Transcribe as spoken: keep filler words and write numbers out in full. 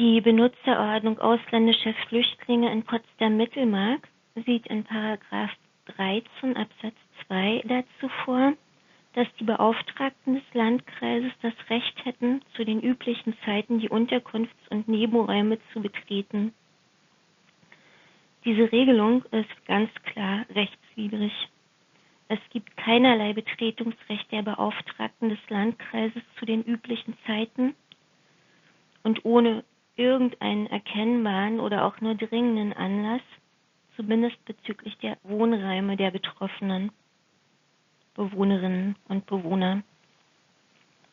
Die Benutzerordnung ausländischer Flüchtlinge in Potsdam-Mittelmark sieht in Paragraph dreizehn Absatz zwei dazu vor, dass die Beauftragten des Landkreises das Recht hätten, zu den üblichen Zeiten die Unterkunfts- und Nebenräume zu betreten. Diese Regelung ist ganz klar rechtswidrig. Es gibt keinerlei Betretungsrecht der Beauftragten des Landkreises zu den üblichen Zeiten und ohne irgendeinen erkennbaren oder auch nur dringenden Anlass, zumindest bezüglich der Wohnräume der betroffenen Bewohnerinnen und Bewohner.